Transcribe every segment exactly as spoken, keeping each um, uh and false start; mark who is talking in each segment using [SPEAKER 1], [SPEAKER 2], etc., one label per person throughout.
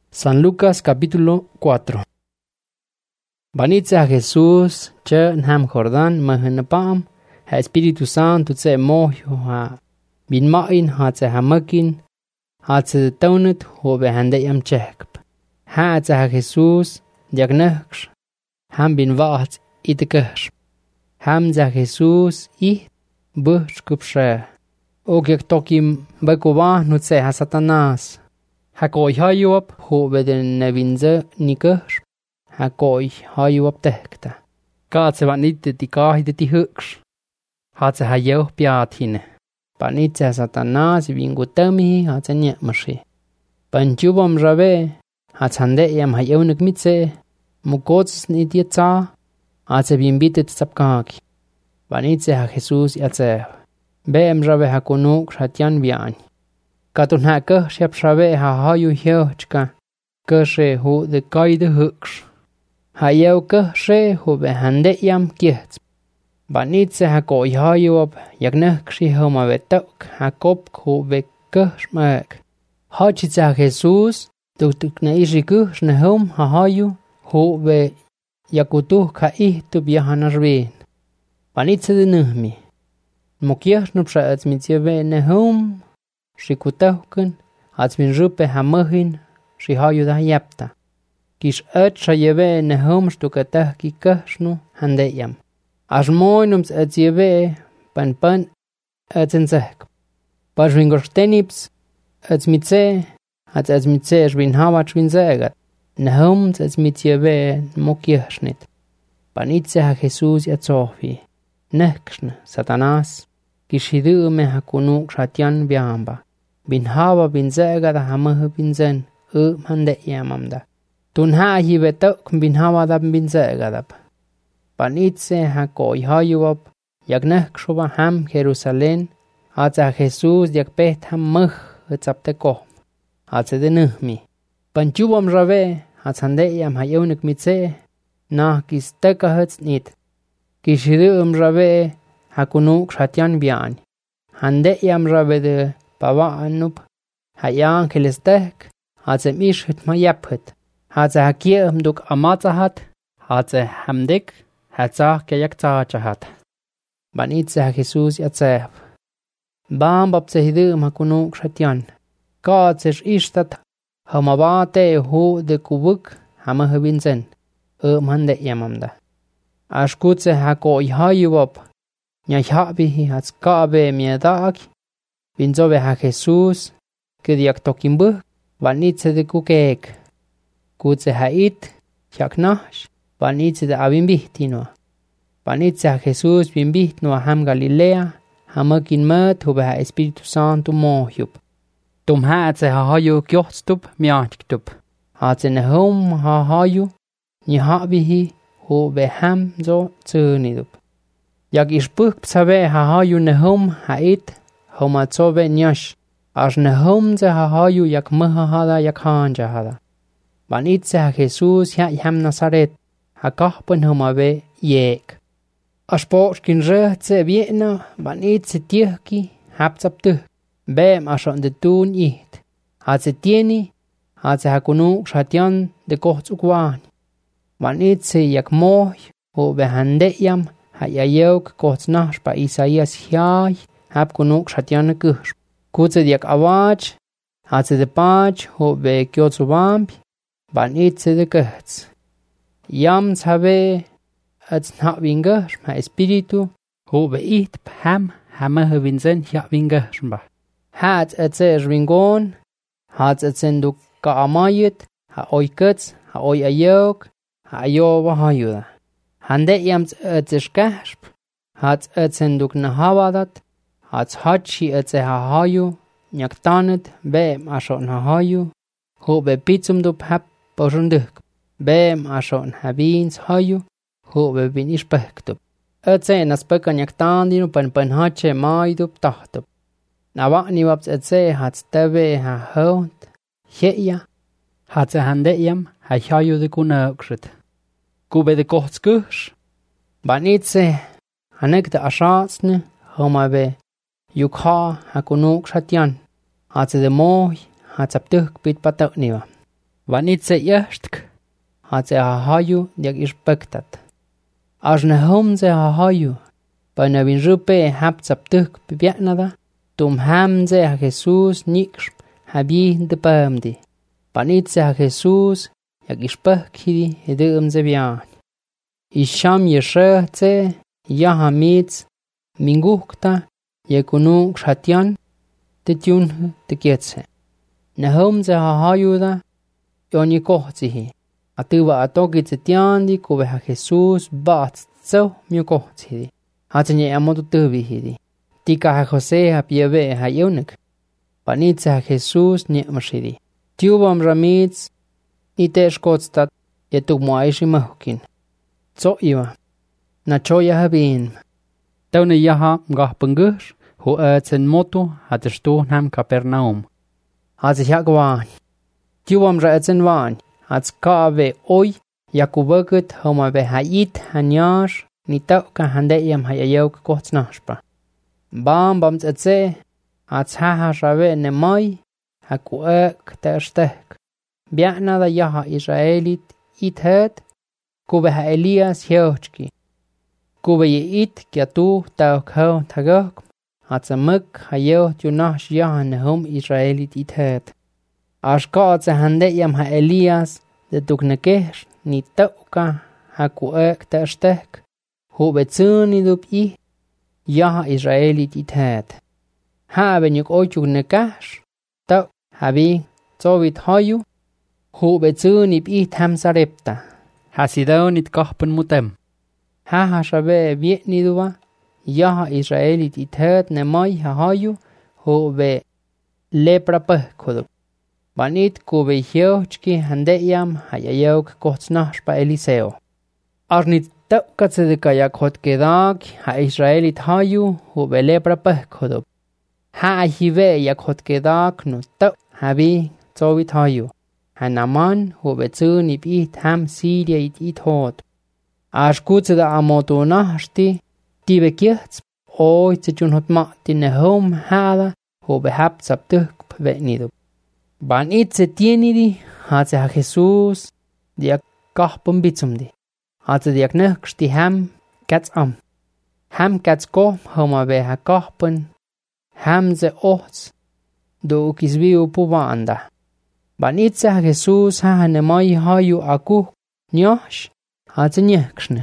[SPEAKER 1] San Lucas capítulo cuatro. Banitse a Jesús, che nham Jordan, mahenapam, ha Espíritu Santo tse mohyo ha bin main ha tse hamakin, ha tse taunet ho behande yam chekp. Ha tse a Jesús, diagnaksh, ham bin vaat iteksh. Ham tse a Jesús i buch kupshe. O gek tokim bakuwa nu tse ha Satanas. Hakoi hayuap ho beden nevinze nikers. Hakoi hayuap tehkta. Kaatse van nitte ti kaahide ti hyks. Hatse hayeu piathine. Panitse Satanas vingu tamihi hatse nyemashi. Panchubam rave hatsande yam hayeunik mitse. Mukots nitie tsa. Hatse bimbitet sapkaki. Panitse ha Jesus yatse. Beem rave hakunuk shatyan viani. Katun ha ke shep shave ha hayu hyochka. Ke she hu de kaide hyks. Ha yeu ke she hu behande yam kiets. Banitse ha koi hayu op yagnek shi homa vetok ha kop hu ve ke shmek. Hachitse ha Jesus tuk ne ishi ke shne hom ha hayu hu ve yakutu ka ih tu biahanarvin. Banitse de nuhmi. Mokiach nupsha ets mitsieve ne hom. Shi kutauken, hats min rupe hamahin, shi hayu da yapta. Kish et shayeve ne hom stukatah ki kashnu handeyam. As moinums et yeve pan pan et zenzek. Pas ringorstenips et mitze, hats et mitze shvin hawach vin zegat. Ne hom et mityeve mokiashnit. Panitse ha Jesus yatsofi. Nekshne Satanas. Kishidu me hakunuk shatyan biamba. Bin hawa bin zega da hamahu bin zen, u mande yamamda. Tun ha hi vetok bin hawa da bin zega da. Panitse ha koi hayuop, yagnek shuba ham Jerusalem, hatsa Jesus yak pet ham muh utsapte ko. Hatsa de nuhmi. Panchubam rave, hatsande yam hayunik mitze, na kisteka hats nit. Kishidu um rave, hakunuk shatyan biani. Hande yam rave de Pava anup, hayan kelestek, hatse mish hit ma yaphet, hatse hakie duk amatzahat, hatse hamdik, hatsa kayak tsachahat. Banitse ha Jesus yatsev. Bam babse hidum hakunuk shatyan. Kaatsesh ishtat, hamabate hu de kubuk, hamahabinzen, um hande yamamda. Ashkutse hako ihayuop, nyayhabihi hats kabe miedag, Vinzove ha Jesus, que diak tokimbu, vanitse de kukek. Kutse ha it, chaknash, vanitse de abimbihtinua. Vanitse ha Jesus bimbihtinua ham Galilea, hamakin mat hube ha Espíritu Santo mohyup. Tum hatse ha hayu kjohtstup miatjktup. Hatse ne hom ha hayu, ni habihi hube ham zo tsunidup. Jak ishpuk psave ha hayu ne hom ha it, Homa tsove nyash, as ne homze ha hayu yak maha hada yak hanja hada. Banitse ha Jesus ya yam Nazaret, ha kahpen homa ve yek. As pochkin rehtse viena, banitse tiehki, haptsaptuh, bem asan de tun it. Hatse tieni, hatse ha kunuk shatyan de kochts ukwan. Banitse yak moh, ho behande yam, ha yayeuk kochts nash pa Isaías hyay, Hab kunuk shatyan kush. Kutse diak awach, hatse de pach, ho be kyotsu vampi, banitse de kuhts. Yam tsabe, ats na vingash, ma espiritu, ho be it ham, hama havinzen ya vingash ba. Hats atse ringon, hats atsenduk ka amayit, ha oikats, ha oy ayok, ha ayova hayuda. Hande yams atsishkashp, hats atsenduk na havadat, Hats hachi etze ha hayu, nyaktanet, beem ashon ha hayu, ho be pitsum dup hap boshunduk, beem ashon ha beans hayu, ho be bin ishpektup. Etze naspeka nyaktandinu pan pan hache maidup tahtup. Nawakni waps etze hats tebe ha hont, heya, hatse handeyam ha hayu de kunakshit. Kube de kohtskush, banitze, hanek de ashatsne, homa be, Yukha hakunuk shatyan, hatse de moh, hatsaptuk bit patak niwa. Vanitse yashtk, hatse hahayu diak ishpektat. Ajne homze hahayu, pana vin rupe haptsap tuk pipianada, tum hamze ha Jesus niksh habi de pamdi. Vanitse ha Jesus yak ishpekhidi edumze bian. Isham yeshe tse yahamitz mingukta yekunu kshatian tetiun tekietse. Nahomze hahayuda yoni kohtsihi. Atuva atokitse tiandi kube ha Jesus bat tso mio kohtsidi. Hatsenye amotu tuvihidi. Tika ha Jose ha pieve ha yonik. Vanitse ha Jesus niemashidi. Tiubam ramitz ite shkotstat yetuk moaishi mahukin. Tso iwa. Na choya habin.
[SPEAKER 2] Taune yaha ngah pengush hu etsen moto hateshtu nam Kapernaum.
[SPEAKER 1] Hatse hiagwan. Tiubam ra etsen wan. Hats kaave oi yakubakut homa be hayit hanyash ni tauka handeyam hayayok kotsnashpa. Bam bam tse hats haha shave nemai hakuek terstek. Bianada yaha Israelit ithet kube ha Elias hiochki. Kube ye it kiatu taukho tagak hatsamuk hayo tunash yaha nehum Israelit ithet. Ashkaatse handeyam ha Elias de tuknekesh ni tauka ha kuek terstek hu betsuni dup i yaha Israelit ithet. Ha benyuk oyuk nekash tau habi zovit hayu hu betsuni i tam sarepta.
[SPEAKER 2] Hasidonit kahpen mutem.
[SPEAKER 1] Ha ha shabe vietni duwa yaha Israelit ithet nemai ha hayu hu be lepra pehkodup. Vanit kube hiochki handeyam hayayok kotsnashpa Eliseo. Arnit taukatse de kayak hotkedak ha Israelit hayu hu be lepra pehkodup. Ha hive yak hotkedak no tau habi zovit hayu. Hanaman hu be tsuni bi tam Syria it it hot. Ashkutse da amoto nahsti tibe kiets oi tsjun hot ma tin hom hala hu be hab saptuk vetnidup. Ban itse tienidi hatse ha Jesus diak kahpum bitsumdi. Hatse diak neksti ham kats am. Ham kats ko homa be ha kahpun hamze ots do ukisbiu puvanda. Ban itse ha Jesus ha hanemai hayu aku nyosh hatse nyekshne.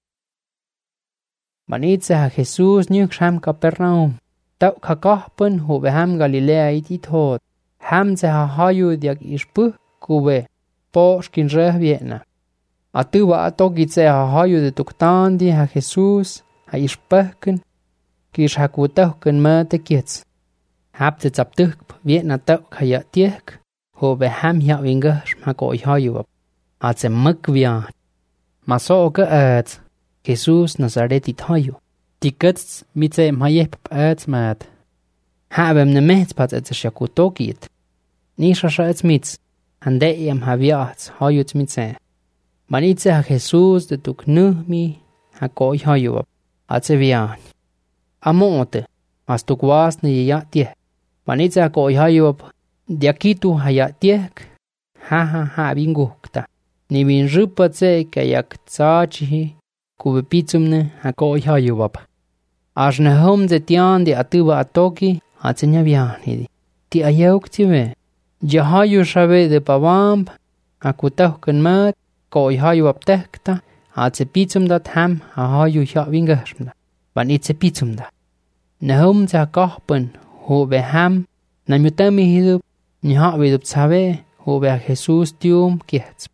[SPEAKER 1] Ban itse ha Jesus nyeksh ham Kapernaum. Tau ka kahpun hu be ham Galilea it hot. Hamze ha hayu diak ishpu kube po shkin reh vietna. Atuva atokitse ha hayu de tuktandi ha Jesus ha ishpehken kish ha kutauken ma te kiets. Hapte zaptuk vietna tauk ha ya tiek ho be ham ya wingash ma ko hayu. Atse mak vian. Maso ke et Jesus Nazaretit hayu.
[SPEAKER 2] Tikets mitse mayep et mat.
[SPEAKER 1] Habem ne mehts pat et shakutokit. Nisha shaets mitz, handeyam haviats hayuts mitze. Manitze ha Jesus de tuk nuhmi ha koi hayuap, atse vian. Amonte, mas tuk wasne ye ya tiek. Manitze ha koi hayuap, diakitu ha ya tiek, ha ha ha bingukta. Ni bin rupatse kayak tsachihi, kube pitsumne ha koi hayuap. Ashne hom de tian de atuba atoki, atse nya vian hidi. Ti ayauk tive. Jahayu shabe de pavamp, akutauken mat, koi hayu aptekta, atse pitsumda ham hahayu hya wingashmda, ban itse pitsumda. Nahum za kahpen hu be ham, namutami hidup, nyaha vidup sabe, hu be Jesus tium kiets.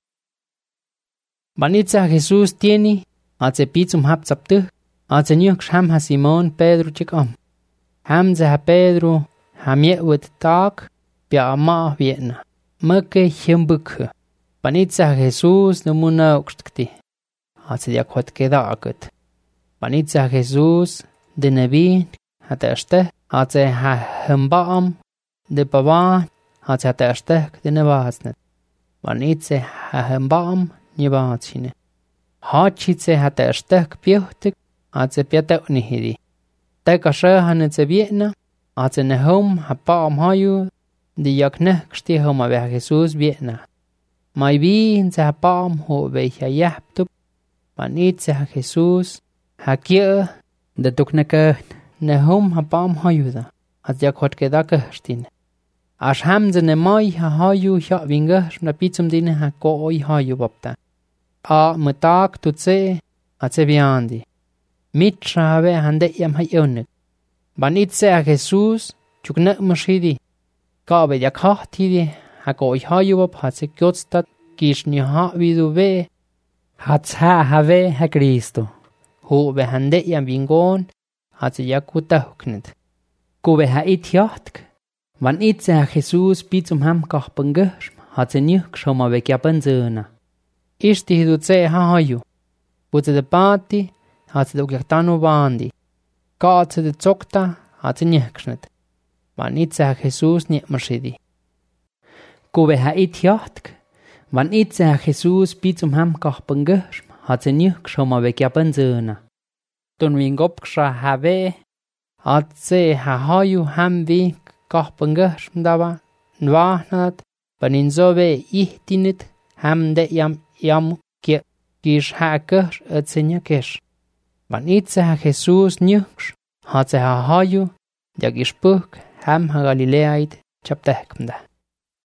[SPEAKER 1] Ban itse Jesus tieni, atse pitsum hap zaptuk, atse nyuk ham ha Simon Pedro chikam. Ham za ha Pedro, ham yewet tak, Pia ma vietna. Măke hiembukhe. Panitza Jesus no muna uxtkti. Atse diak hot kedaket. Panitza Jesus de nebi hateste. Atse ha hembaam de pava. Atse hateste de nevasnet. Panitze ha hembaam nevatsine. Hachitse hateste piohtek. Atse piatek nihidi. Teka shahanetse vietna. Atse nehom ha paam hayu. De jakne ksti homa be Jesus vietna. Mai bin sa pam ho ve ya yaptup. Vanit sa Jesus. Ha kia.
[SPEAKER 2] De tuk na ke.
[SPEAKER 1] Ne hum ha pam hayuda. At ya kot keda kehstin. As hamze ne mai ha hayu ya vinga. Na pitsum dine ha ko oi hayu bapta. A metak tutse. At se viandi. Mitra have hande yam ha yonik. Vanit sa Jesus. Chukne mashidi. Ka be ya kahtidi. Ha ko oi hayu bap ha se kyotstat. Kish ni ha vidu ve.
[SPEAKER 2] Hats ha have ha Cristo.
[SPEAKER 1] Ho be hande yam vingon. Hat se yakuta huknet.
[SPEAKER 2] Ko be ha itiatk. Van itse ha Jesus pitsum ham kahpengesh. Hat se nyuk shoma ve kiapen zena.
[SPEAKER 1] Ishti hidu tse ha hayu. Butse de pati. Hat se de ukiaktanu bandi. Kaat se de tsokta. Hat se nyekshnet. Van itse ha Jesus nyek mashidi.
[SPEAKER 2] Ko be ha itiatk. Van itse ha Jesus pitsum ham kahpengesh. Hat se nyuk shoma ve kiapen zena. Ton vingop ksha have.
[SPEAKER 1] Hat se ha hayu ham vi kahpengesh mdaba. Nwahnat. Banin zo ve ihtinit. Ham de yam yam kia. Kish ha kesh et se nyakesh. Van itse ha Jesus nyuksh. Hat se ha hayu. Jak ish puk ham ha Galileaid chaptehkmda.